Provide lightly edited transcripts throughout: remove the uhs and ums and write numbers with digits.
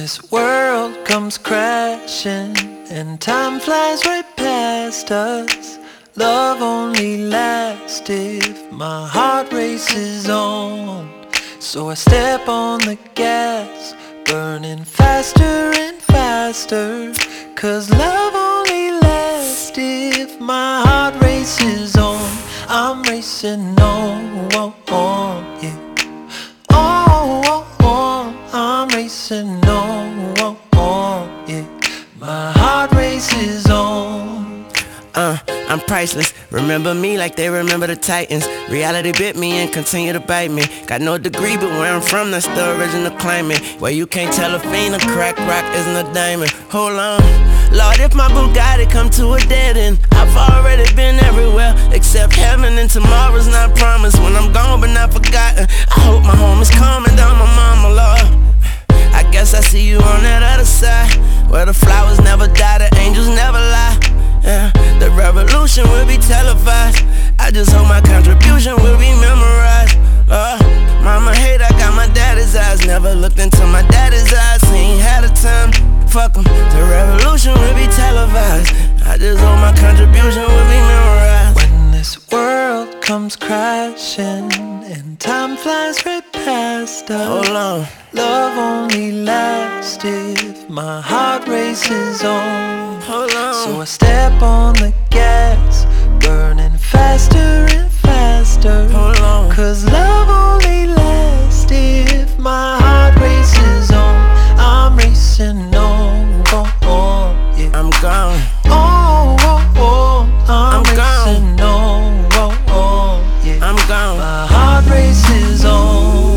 this world comes crashing and time flies right past us, love only lasts if my heart races on. So I step on the gas, burning faster and faster, 'cause love only lasts if my heart races on. I'm racing on, yeah. I'm racing on, yeah. My heart races on. I'm priceless. Remember me like they remember the Titans. Reality bit me and continue to bite me. Got no degree, but where I'm from, that's the original climate. Where you can't tell a fiend a crack rock isn't a diamond. Hold on, Lord, if my Bugatti come to a dead end, I've already been everywhere except heaven, and tomorrow's not promised. When I'm gone but not forgotten, I hope my home is calming down my mama, Lord. I guess I see you on that other side, where the flowers never die, the angels never lie. Yeah, the revolution will be televised. I just hope my contribution will be memorized. Mama hate I got my daddy's eyes. Never looked into my daddy's eyes, he ain't had a time. Fuck 'em, the revolution will be televised. I just hope my contribution will be memorized. When this world comes crashing and time flies right past us, hold on, love only lasts if my heart races on. Hold on. So I step on the gas, burning faster and faster. Hold on. 'Cause love only lasts if my heart races on. I'm racing on, yeah. I'm gone. I'm racing gone. on, yeah. I'm gone. My heart races on.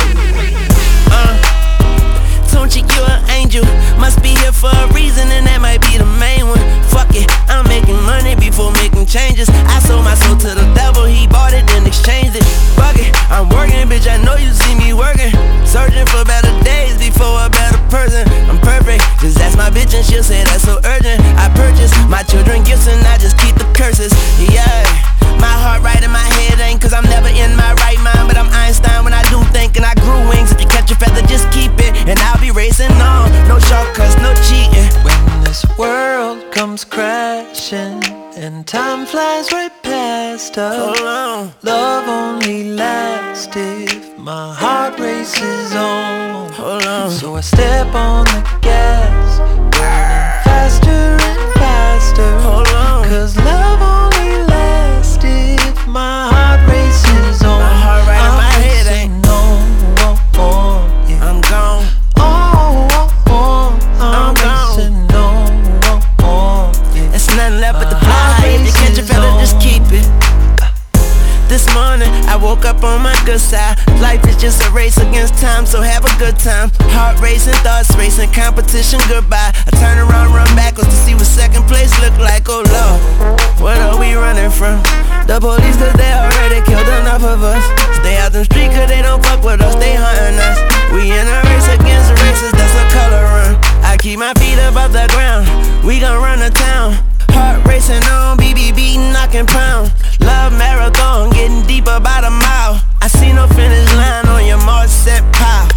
Don't you an angel? Must be here for a reason, and that might be the main one. Fuck it, I'm making money before making changes. I sold my soul to the devil, he bought it and exchanged it. Fuck it, I'm working, bitch, I know you see me working. Searching for better days before a better person. I'm perfect, just ask my bitch and she'll say that's so urgent. I purchase my children gifts and I just keep the curses. Yeah, my heart right in my head ain't 'cause I'm never in my right mind, but I'm Einstein when I do think, and I grew wings. If you catch a feather, just keep it, and I'll be racing on. No shortcuts, no cheating. When this world comes crashing and time flies right past us, Hold on. love only lasts if my heart races on. Hold on. So I step on the gas, burning faster and faster. Hold on. 'Cause love only lasts if my heart races on. My heart right in my head racing ain't. on, yeah. I'm gone. I'm gone. racing on, yeah. There's nothing left but the My heart fly. If you catch a races feather, just on. keep it. This morning, I woke up on my good side. Life is just a race against time, so have a good time. Heart racing, thoughts racing, competition goodbye. I turn around, run backwards to see what second place look like. Oh Lord, what are we running from? The police, 'cause they already killed enough of us. Stay out the street 'cause they don't fuck with us, they hunting us. We in a race against races, that's a color run. I keep my feet above the ground, we gon' run the town. Heart racing on, BBB knocking pound. Love marathon, getting deeper by the mile. I see no finish line on your march, set, pow.